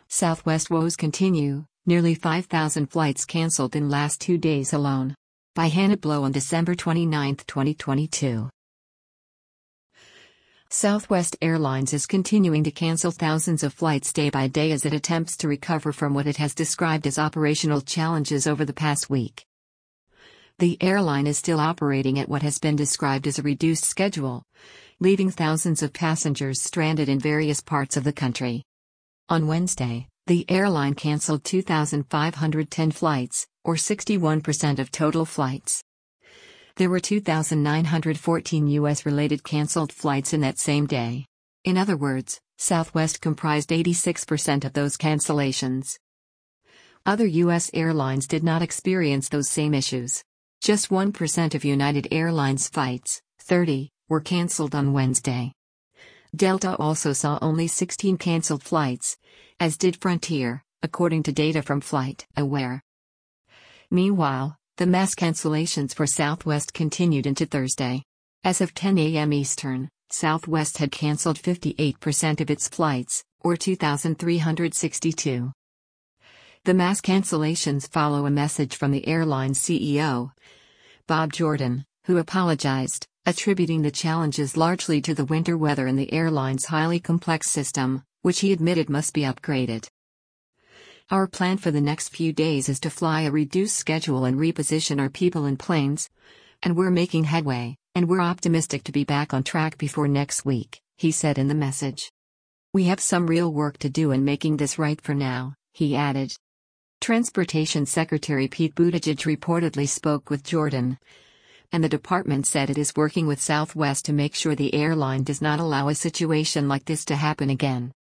Southwest woes continue, nearly 5,000 flights cancelled in last 2 days alone. By Hannah Blow on December 29, 2022. Southwest Airlines is continuing to cancel thousands of flights day by day as it attempts to recover from what it has described as operational challenges over the past week. The airline is still operating at what has been described as a reduced schedule, leaving thousands of passengers stranded in various parts of the country. On Wednesday, the airline canceled 2,510 flights, or 61% of total flights. There were 2,914 U.S.-related canceled flights in that same day. In other words, Southwest comprised 86% of those cancellations. Other U.S. airlines did not experience those same issues. Just 1% of United Airlines flights, 30, were canceled on Wednesday. Delta also saw only 16 canceled flights, as did Frontier, according to data from FlightAware. Meanwhile, the mass cancellations for Southwest continued into Thursday. As of 10 a.m. Eastern, Southwest had canceled 58% of its flights, or 2,362. The mass cancellations follow a message from the airline's CEO, Bob Jordan, who apologized, attributing the challenges largely to the winter weather and the airline's highly complex system, which he admitted must be upgraded. Our plan for the next few days is to fly a reduced schedule and reposition our people and planes, and we're making headway, and we're optimistic to be back on track before next week, he said in the message. We have some real work to do in making this right for now, he added. Transportation Secretary Pete Buttigieg reportedly spoke with Jordan, and the department said it is working with Southwest to make sure the airline does not allow a situation like this to happen again.